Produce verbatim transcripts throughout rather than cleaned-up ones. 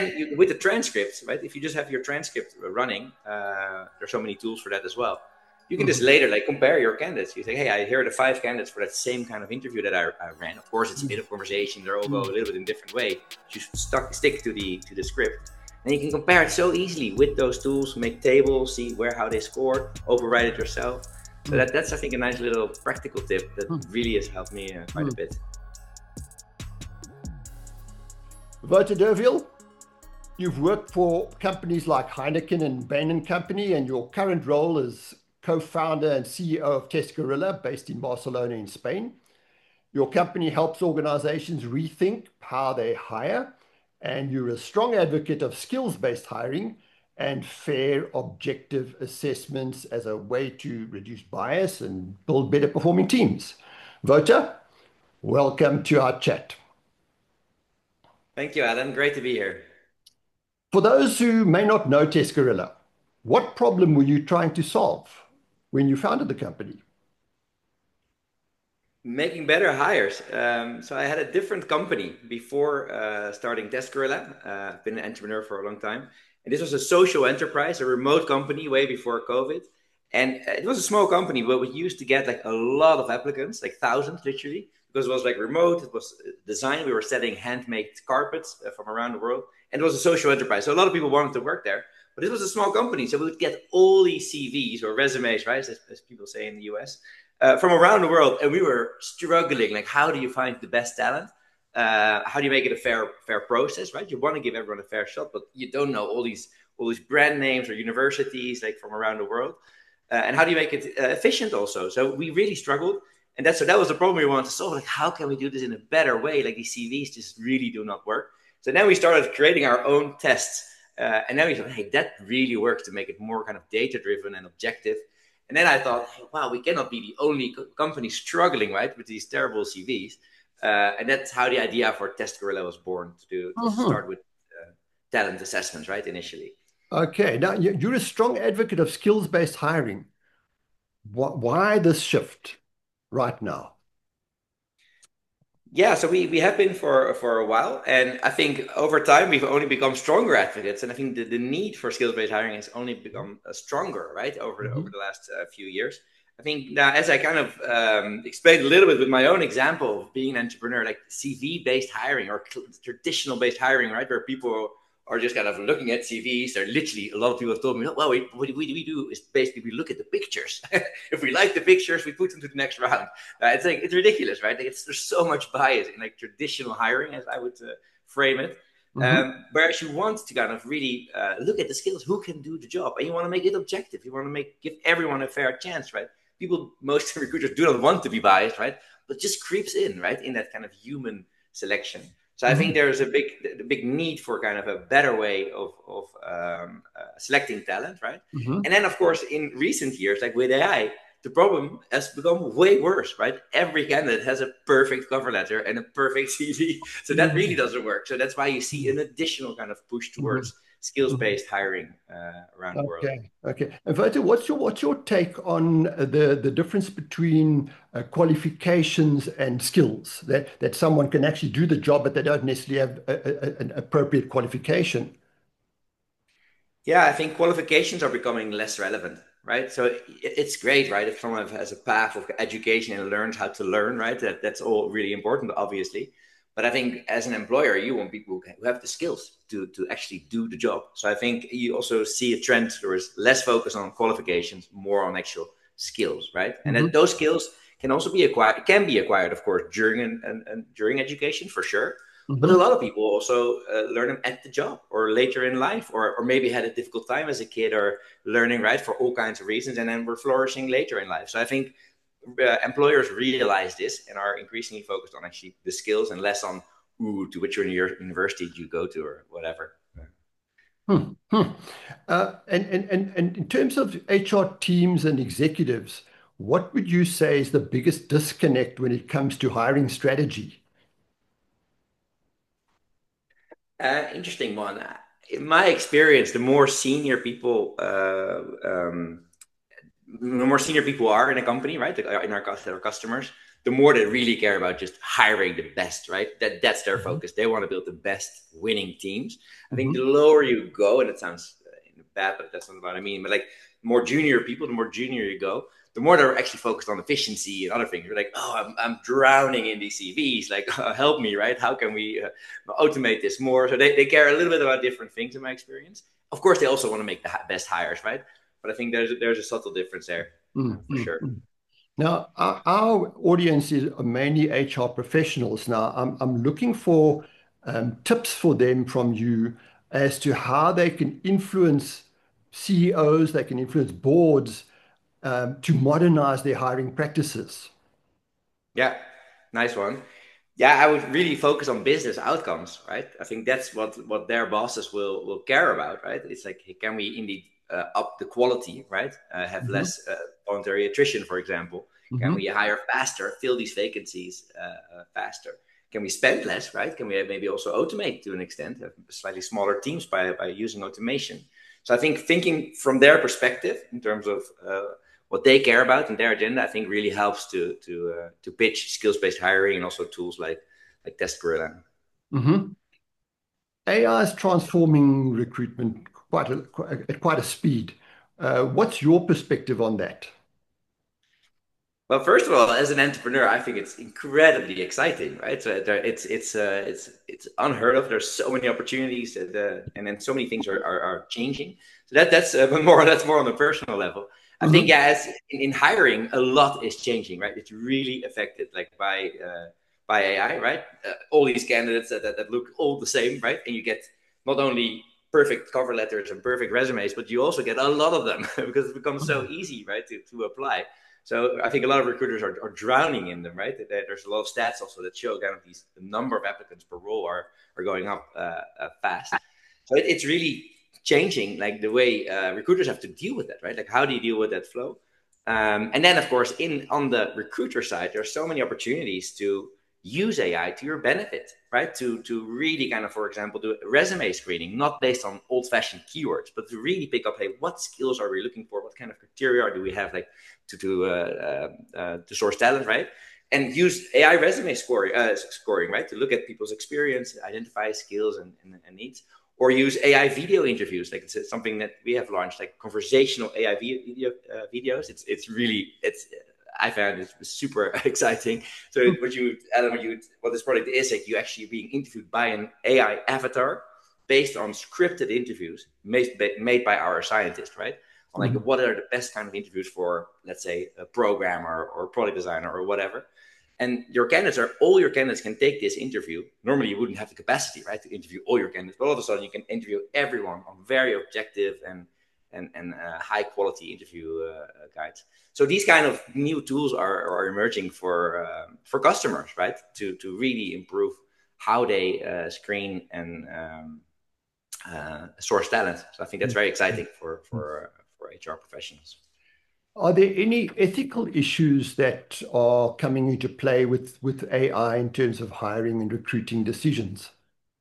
you, with the transcripts, right? If you just have your transcript running, uh, there's so many tools for that as well. You can just later like compare your candidates. You say, hey, I hear the five candidates for that same kind of interview that I, I ran. Of course, it's a bit of conversation. They all go a little bit in a different way. You should stuck, stick to the to the script. And you can compare it so easily with those tools, make tables, see where how they scored, override it yourself. So that, that's, I think, a nice little practical tip that really has helped me uh, quite a bit. Wouter Derville, you've worked for companies like Heineken and Bain and Company, and your current role is co-founder and C E O of Testgorilla, based in Barcelona in Spain. Your company helps organizations rethink how they hire, and you're a strong advocate of skills-based hiring and fair, objective assessments as a way to reduce bias and build better performing teams. Wouter, welcome to our chat. Thank you, Adam. Great to be here. For those who may not know Testgorilla, what problem were you trying to solve when you founded the company? Making better hires. Um, so I had a different company before uh, starting Testgorilla. Uh, I've been an entrepreneur for a long time. And this was a social enterprise, a remote company way before COVID. And it was a small company, but we used to get like a lot of applicants, like thousands literally, because it was like remote, it was designed. We were selling handmade carpets from around the world. And it was a social enterprise. So a lot of people wanted to work there. But it was a small company. So we would get all these C Vs or resumes, right? As, as people say in the U S, uh, from around the world. And we were struggling. Like, how do you find the best talent? Uh, how do you make it a fair fair process, right? You want to give everyone a fair shot, but you don't know all these all these brand names or universities like from around the world. Uh, and how do you make it uh, efficient also? So we really struggled. And that's so that was the problem we wanted to solve. Like, how can we do this in a better way? Like, these C Vs just really do not work. So then we started creating our own tests. Uh, and then we thought, hey, that really works to make it more kind of data-driven and objective. And then I thought, hey, wow, we cannot be the only co- company struggling, right, with these terrible C Vs. Uh, and that's how the idea for Testgorilla was born, to, do, to uh-huh. start with uh, talent assessments, right, initially. Okay, now you're a strong advocate of skills-based hiring. Why this shift right now? Yeah, so we, we have been for, for a while. And I think over time, we've only become stronger advocates. And I think the, the need for skills-based hiring has only become uh, stronger, right, over the, mm-hmm. over the last uh, few years. I think now, as I kind of um, explained a little bit with my own example of being an entrepreneur, like C V-based hiring or traditional-based hiring, right, where people are just kind of looking at C Vs. They're literally, a lot of people have told me, well, we, what we, we do is basically we look at the pictures. If we like the pictures, we put them to the next round. Uh, it's like, it's ridiculous, right? Like, it's, there's so much bias in like traditional hiring, as I would uh, frame it. Mm-hmm. Um, whereas you want to kind of really uh, look at the skills, who can do the job, and you want to make it objective. You want to make give everyone a fair chance, right? People, most recruiters do not want to be biased, right? But just creeps in, right, in that kind of human selection. So I think there's a big, a big need for kind of a better way of, of um, uh, selecting talent, right? Mm-hmm. And then, of course, in recent years, like with A I, the problem has become way worse, right? Every candidate has a perfect cover letter and a perfect C V. So that really doesn't work. So that's why you see an additional kind of push towards mm-hmm. skills-based hiring uh, around okay. the world. Okay. And Wouter, what's your what's your take on the the difference between uh, qualifications and skills? That that someone can actually do the job, but they don't necessarily have a, a, an appropriate qualification. Yeah, I think qualifications are becoming less relevant, right? So it, it's great, right, if someone has a path of education and learns how to learn, right? That that's all really important, obviously. But I think as an employer, you want people who have the skills to, to actually do the job. So I think you also see a trend towards less focus on qualifications, more on actual skills, right? Mm-hmm. And that those skills can also be acquired, can be acquired, of course, during and, and, and during education for sure. Mm-hmm. But a lot of people also uh, learn them at the job or later in life, or, or maybe had a difficult time as a kid or learning, right, for all kinds of reasons, and then we're flourishing later in life. So I think Uh, employers realize this and are increasingly focused on actually the skills and less on, ooh, to which university did you go to or whatever. Hmm. Hmm. Uh, and, and, and, and in terms of H R teams and executives, what would you say is the biggest disconnect when it comes to hiring strategy? Uh, interesting one. In my experience, the more senior people uh, um, the more senior people are in a company, right, in our, our customers, the more they really care about just hiring the best, right? That that's their Mm-hmm. focus. They want to build the best winning teams. I think Mm-hmm. the lower you go, and it sounds uh, bad, but that's not what I mean. But like more junior people, the more junior you go, the more they're actually focused on efficiency and other things. You're like, oh, I'm, I'm drowning in these C Vs. Like, uh, help me, right? How can we uh, automate this more? So they, they care a little bit about different things in my experience. Of course, they also want to make the best hires, right? But I think there's there's a subtle difference there for sure. Mm-hmm. Now, our, our audience is mainly H R professionals. Now, I'm, I'm looking for um, tips for them from you as to how they can influence C E Os, they can influence boards um, to modernize their hiring practices. Yeah, nice one. Yeah, I would really focus on business outcomes, right? I think that's what what their bosses will will care about, right? It's like, hey, can we indeed uh, up the quality, right? Uh, have Hmm. less uh, voluntary attrition, for example. Can Hmm. we hire faster, fill these vacancies uh, uh, faster? Can we spend less, right? Can we maybe also automate to an extent, have slightly smaller teams by by using automation? So I think thinking from their perspective in terms of uh, what they care about and their agenda, I think really helps to to uh, to pitch skills based hiring and also tools like like Test Gorilla. Hmm. A I is transforming recruitment quite a, quite- at quite a speed. Uh, what's your perspective on that? Well, first of all, as an entrepreneur, I think it's incredibly exciting, right? So there, it's it's uh, it's it's unheard of. There's so many opportunities, that, uh, and then so many things are, are, are changing. So that that's uh, more that's more on a personal level. I think Hmm. yeah, as in, in hiring, a lot is changing, right? It's really affected like by uh, by A I, right? Uh, all these candidates that, that that look all the same, right? And you get not only perfect cover letters and perfect resumes, but you also get a lot of them because it becomes so easy, right, to to apply. So I think a lot of recruiters are, are drowning in them, right? There's a lot of stats also that show kind of these the number of applicants per role are are going up uh, uh, fast. So it, it's really changing like the way uh, recruiters have to deal with that, right? Like how do you deal with that flow? Um, and then of course, in on the recruiter side, there are so many opportunities to use A I to your benefit, right? To to really kind of, for example, do resume screening, not based on old-fashioned keywords, but to really pick up, hey, what skills are we looking for? What kind of criteria do we have, like to to uh, uh, uh, to source talent, right? And use A I resume scoring, uh, scoring, right, to look at people's experience, identify skills and, and, and needs, or use A I video interviews, like it's something that we have launched, like conversational A I video uh, videos. It's it's really it's I found it super exciting. So what you Adam, what you what this product is, like you actually being interviewed by an A I avatar based on scripted interviews made made by our scientist, right? On like Hmm. what are the best kind of interviews for, let's say, a programmer or a product designer or whatever. And your candidates are all your candidates can take this interview. Normally, you wouldn't have the capacity, right, to interview all your candidates, but all of a sudden, you can interview everyone on very objective and and, and uh, high quality interview uh, guides. So these kind of new tools are, are emerging for um, for customers, right, to to really improve how they uh, screen and um, uh, source talent. So I think that's very exciting for for uh, for H R professionals. Are there any ethical issues that are coming into play with, with A I in terms of hiring and recruiting decisions?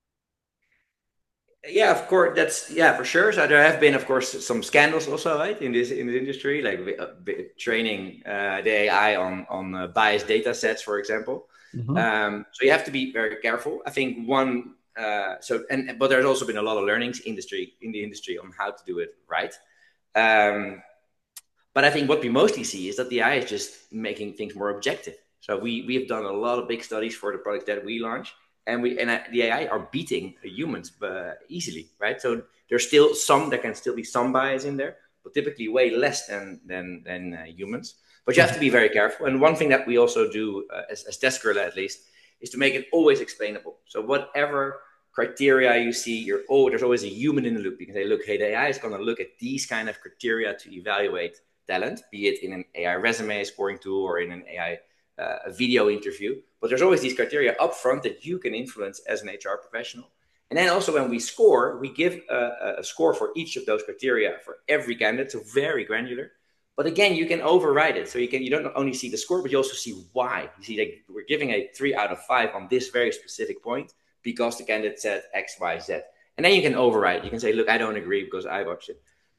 Yeah, of course, that's yeah for sure. So there have been, of course, some scandals also, right, in this in the industry, like uh, training uh, the A I on on uh, biased data sets, for example. Hmm. Um, so you have to be very careful. I think one. Uh, so and but there's also been a lot of learnings industry in the industry on how to do it right. Um, But I think what we mostly see is that the A I is just making things more objective. So we we have done a lot of big studies for the product that we launch, and we and the A I are beating humans uh, easily, right? So there's still some there can still be some bias in there, but typically way less than than than uh, humans. But you have to be very careful. And one thing that we also do uh, as, as Test Gorilla at least is to make it always explainable. So whatever criteria you see, you're oh, there's always a human in the loop. You can say, look, hey, the A I is going to look at these kind of criteria to evaluate talent, be it in an A I resume scoring tool or in an A I uh, video interview. But there's always these criteria upfront that you can influence as an H R professional. And then also when we score, we give a, a score for each of those criteria for every candidate, so very granular. But again, you can override it. So you can you don't only see the score, but you also see why. You see, like we're giving a three out of five on this very specific point because the candidate said X, Y, Z. And then you can override. You can say, look, I don't agree because I watched it.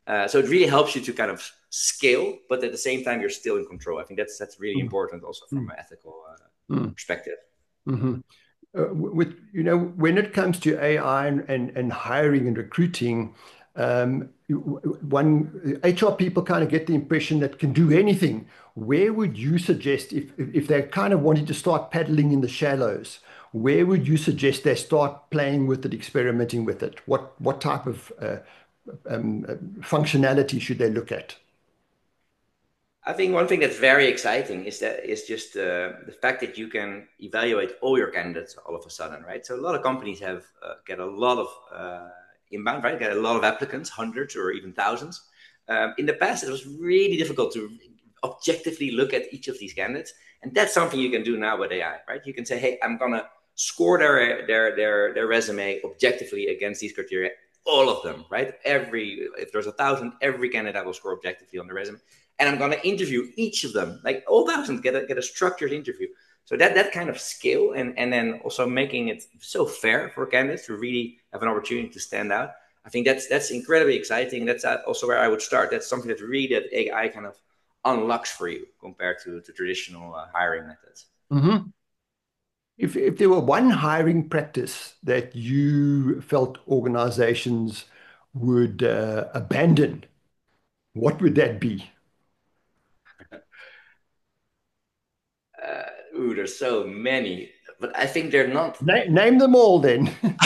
Uh, so it really helps you to kind of scale, but at the same time, you're still in control. I think that's that's really Mm, important also from mm, an ethical uh, mm, perspective. mhm. Uh, w- with you know when it comes to A I and and, and hiring and recruiting, um, w- w- one H R people kind of get the impression that can do anything. Where would you suggest if if if they're kind of wanting to start paddling in the shallows? Where would you suggest they start playing with it, experimenting with it? What what type of uh, um, uh, functionality should they look at? I think one thing that's very exciting is that is just uh, the fact that you can evaluate all your candidates all of a sudden, right? So a lot of companies have uh, get a lot of uh, inbound, right? Get a lot of applicants, hundreds or even thousands. Um, in the past, it was really difficult to objectively look at each of these candidates, and that's something you can do now with A I, right? You can say, "Hey, I'm gonna score their their their their resume objectively against these criteria, all of them, right? Every if there's a thousand, every candidate will score objectively on the resume." And I'm going to interview each of them, like all thousand, get a, get a structured interview. So that that kind of skill, and and then also making it so fair for candidates to really have an opportunity to stand out. I think that's that's incredibly exciting. That's also where I would start. That's something that really that A I kind of unlocks for you compared to, to traditional uh, hiring methods. Mhm. If if there were one hiring practice that you felt organizations would uh, abandon, what would that be? Uh, ooh, there's so many, but I think they're not. Na name them all then.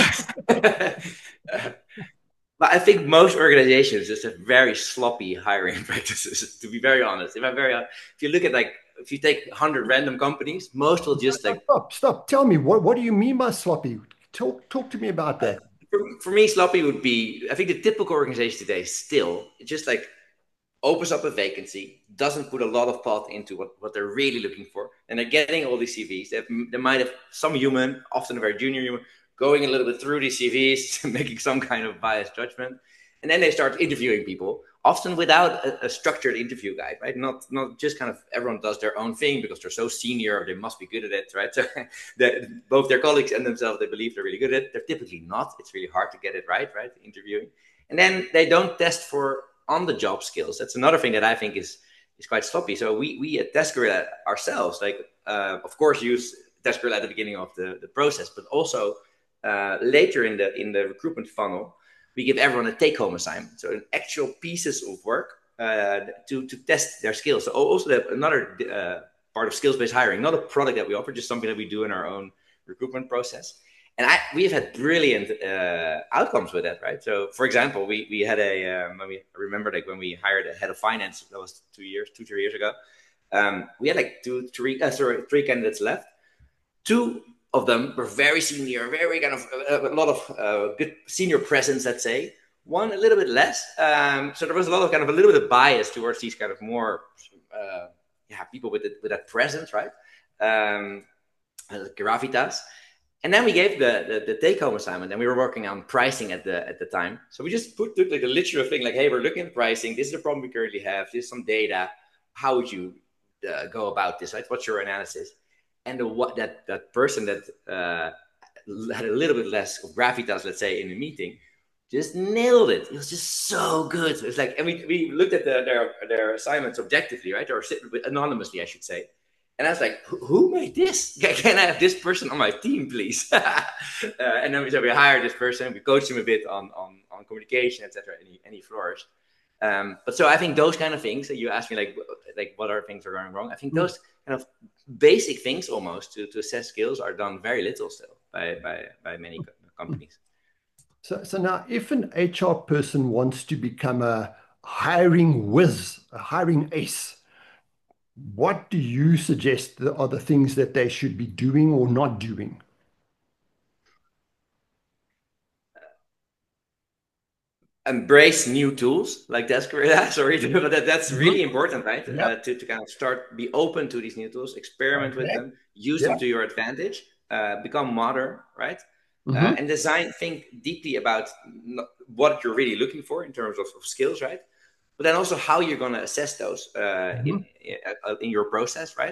But I think most organizations just have very sloppy hiring practices. To be very honest, if I'm very, honest, if you look at like, if you take a hundred random companies, most will just like. Stop, stop. Tell me, what, what do you mean by sloppy? Talk, talk to me about Uh, that. for, for me, sloppy would be. I think the typical organization today still it just like opens up a vacancy, doesn't put a lot of thought into what, what they're really looking for, and they're getting all these C Vs. They, have, they might have some human, often a very junior human, going a little bit through these C Vs, making some kind of biased judgment, and then they start interviewing people, often without a, a structured interview guide, right? Not not just kind of everyone does their own thing because they're so senior, they must be good at it, right? So that both their colleagues and themselves, they believe they're really good at it. They're typically not. It's really hard to get it right, right? Interviewing, and then they don't test for on the job skills. That's another thing that I think is is quite sloppy. So we we at Deskerilla ourselves, like uh, of course, use Deskerilla at the beginning of the, the process, but also uh, later in the in the recruitment funnel, we give everyone a take home assignment, so an actual pieces of work uh, to to test their skills. So also the, another uh, part of skills based hiring, not a product that we offer, just something that we do in our own recruitment process. And I, we've had brilliant uh, outcomes with that, right? So, for example, we we had a um, when we I remember like when we hired a head of finance, that was two years, two three years ago. Um, we had like two, three, uh, sorry, three candidates left. Two of them were very senior, very kind of uh, a lot of uh, good senior presence, let's say. One a little bit less. Um, so there was a lot of kind of a little bit of bias towards these kind of more, uh, yeah, people with it, with that presence, right? Um, uh, gravitas. And then we gave the, the, the take-home assignment, and we were working on pricing at the at the time. So we just put took like a literal thing, like, hey, we're looking at pricing. This is the problem we currently have. This is some data. How would you uh, go about this? Right? What's your analysis? And the what that that person that uh, had a little bit less of gravitas, let's say, in the meeting, just nailed it. It was just so good. So it's like, and we, we looked at the, their their assignments objectively, right, or anonymously, I should say. And I was like, who made this? Can I have this person on my team, please? uh, and then we said, we hired this person. We coached him a bit on on, on communication, et cetera. And he, and he flourished. Um, but so I think those kind of things that you ask me, like, like what are things that are going wrong? I think those kind of basic things almost to, to assess skills are done very little still by, by, by many companies. So, so now, if an H R person wants to become a hiring whiz, a hiring ace, what do you suggest that are the things that they should be doing or not doing? Embrace new tools like Deskerilla. Sorry, but that, that's Mhm. really important, right? Uh, Yep. to, to kind of start, be open to these new tools, experiment with Okay. them, use them Yeah. to your advantage, uh, become modern, right? Uh, Hmm. and design, think deeply about what you're really looking for in terms of, of skills, right? But then also how you're going to assess those uh, in Hmm. uh, in your process, right?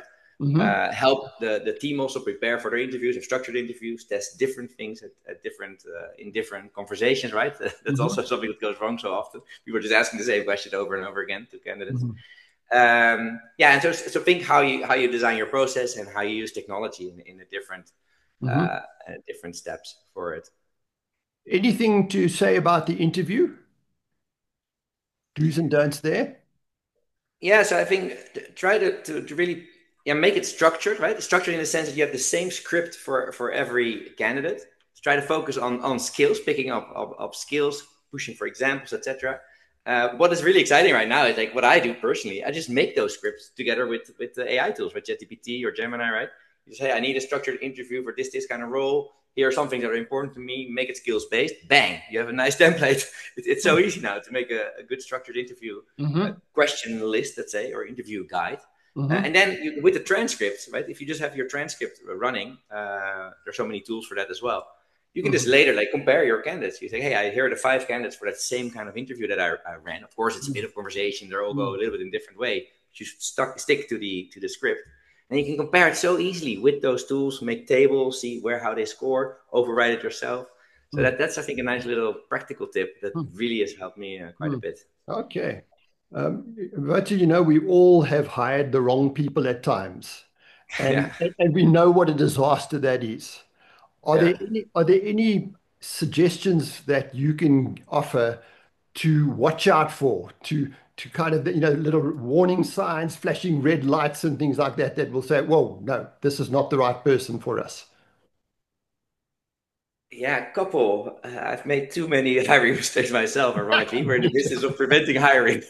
Mm-hmm. uh, help the, the team also prepare for their interviews, have structured interviews, test different things at, at different uh, in different conversations, right? That's Mm-hmm. also something that goes wrong so often. People are just asking the same question over and over again to candidates. Mm-hmm. Um, yeah, and so, so think how you how you design your process and how you use technology in, in the different Mm-hmm. uh, uh, different steps for it. Anything to say about the interview? Do's and don'ts there? Yeah, so I think try to, to, to really yeah make it structured, right? Structured in the sense that you have the same script for for every candidate. Try to focus on on skills, picking up up, up skills, pushing for examples, et cetera. Uh, what is really exciting right now is like what I do personally. I just make those scripts together with with the A I tools, with ChatGPT or Gemini, right? You say I need a structured interview for this this kind of role. Here are some things that are important to me. Make it skills based. Bang! You have a nice template. It, it's so easy now to make a, a good structured interview uh, Mm-hmm. question list, let's say, or interview guide. Uh, Mm-hmm. and then you, with the transcripts, right? If you just have your transcript running, uh, there's so many tools for that as well. You can just Mm-hmm. later like compare your candidates. You say, hey, I here are the five candidates for that same kind of interview that I, I ran. Of course, it's a bit of conversation. They all go a little bit in different way. You should stuck, stick to the to the script, and you can compare it so easily with those tools. Make tables, see where how they score, overwrite it yourself. So Mm-hmm. that that's I think a nice little practical tip that really has helped me uh, quite a Mm-hmm. bit. Okay. Um, but you know, we all have hired the wrong people at times, Yeah, and and we know what a disaster that is. Are there yeah. any are there any suggestions that you can offer to watch out for, to to kind of, you know, little warning signs, flashing red lights and things like that that will say, whoa, no, this is not the right person for us? Yeah, a couple. Uh, I've made too many hiring mistakes myself, ironically. We're in the business of preventing hiring.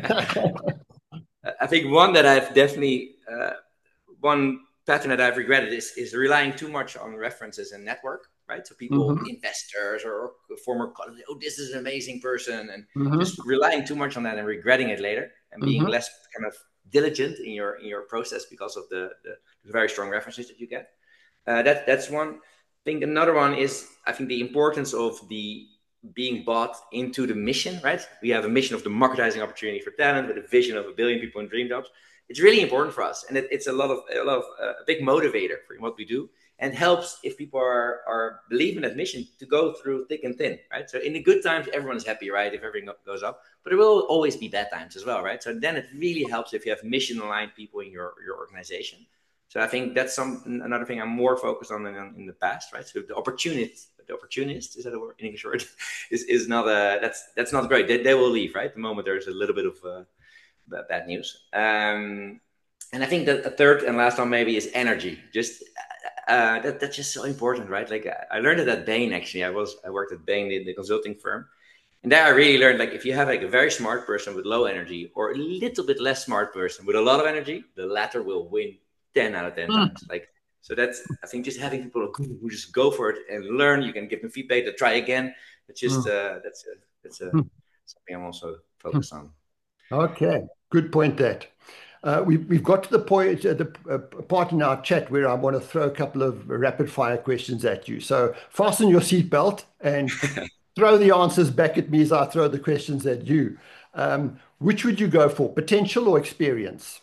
I think one that I've definitely, uh, one pattern that I've regretted is, is relying too much on references and network, right? So people, Hmm. investors or former colleagues, oh, this is an amazing person, and Hmm. just relying too much on that and regretting it later, and being Hmm. less kind of diligent in your in your process because of the, the very strong references that you get. Uh, that that's one. I think another one is I think the importance of the being bought into the mission. Right, we have a mission of democratizing opportunity for talent with a vision of a billion people in dream jobs. It's really important for us, and it, it's a lot of a lot of uh, a big motivator for what we do, and helps if people are are believing that mission to go through thick and thin. Right, so in the good times, everyone's happy, right? If everything goes up, but there will always be bad times as well, right? So then it really helps if you have mission aligned people in your your organization. So I think that's some another thing I'm more focused on than in the past, right? So the opportunist, the opportunist is that a word in English word? is is not a that's that's not great. They, they will leave, right? The moment there's a little bit of uh, bad news. Um, and I think that a third and last one maybe is energy. Just uh, that that's just so important, right? Like I learned it at Bain actually. I was I worked at Bain, the, the consulting firm, and there I really learned like if you have like a very smart person with low energy or a little bit less smart person with a lot of energy, the latter will win ten out of ten times. Like so that's I think just having people who just go for it and learn. You can give them feedback to try again. It's just uh, that's a, that's a, something I'm also focused on. Okay, good point that. Uh, we, we've got to the point, uh, the uh, part in our chat where I want to throw a couple of rapid fire questions at you. So fasten your seatbelt and throw the answers back at me as I throw the questions at you. Um, which would you go for, potential or experience?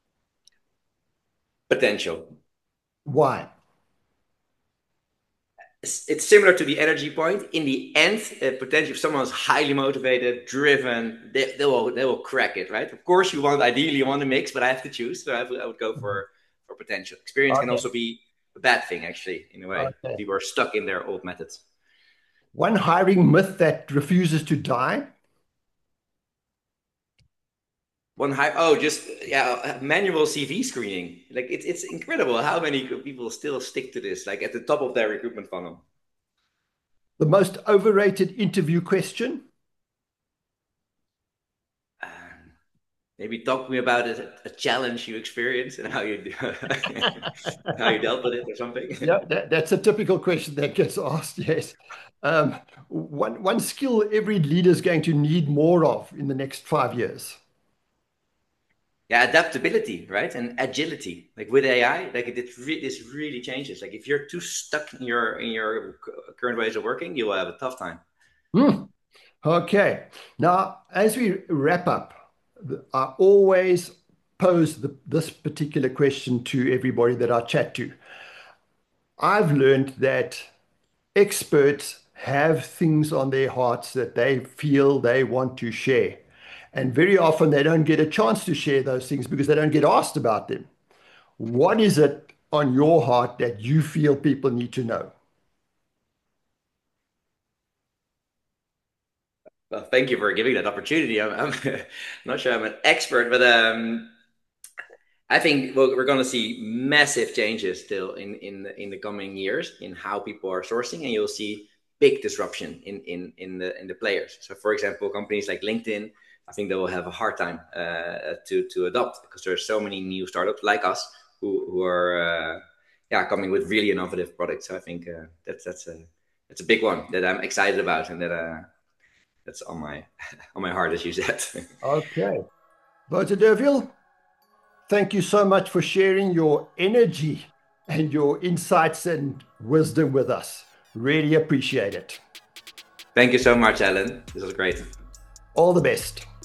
Potential. Why? It's similar to the energy point. In the end, uh, potentially, if someone's highly motivated, driven, they, they will they will crack it, right? Of course, you want ideally you want a mix, but I have to choose, so I would, I would go for for potential. Experience can Okay. also be a bad thing, actually, in a way. Okay. People are stuck in their old methods. One hiring myth that refuses to die. One high, oh, just yeah, manual C V screening. Like it's it's incredible how many people still stick to this, like at the top of their recruitment funnel. The most overrated interview question. Um, Maybe talk to me about a, a challenge you experienced and how you how you dealt with it or something. Yeah, that, that's a typical question that gets asked. Yes. Um, one, one skill every leader is going to need more of in the next five years. Yeah, adaptability, right, and agility. Like with A I, like it, it re- this really changes. Like if you're too stuck in your in your current ways of working, you will have a tough time. Hmm. Okay. Now, as we wrap up, I always pose the, this particular question to everybody that I chat to. I've learned that experts have things on their hearts that they feel they want to share. And very often they don't get a chance to share those things because they don't get asked about them. What is it on your heart that you feel people need to know? Well, thank you for giving that opportunity. I'm, I'm not sure I'm an expert, but um, I think we're, we're going to see massive changes still in in the, in the coming years in how people are sourcing, and you'll see big disruption in in in the in the players. So, for example, companies like LinkedIn, I think they will have a hard time uh, to to adopt because there are so many new startups like us who who are uh, yeah coming with really innovative products. So I think uh, that's that's a that's a big one that I'm excited about and that uh, that's on my on my heart, as you said. Okay. Wouter Derville, thank you so much for sharing your energy and your insights and wisdom with us. Really appreciate it. Thank you so much, Alan. This was great. All the best.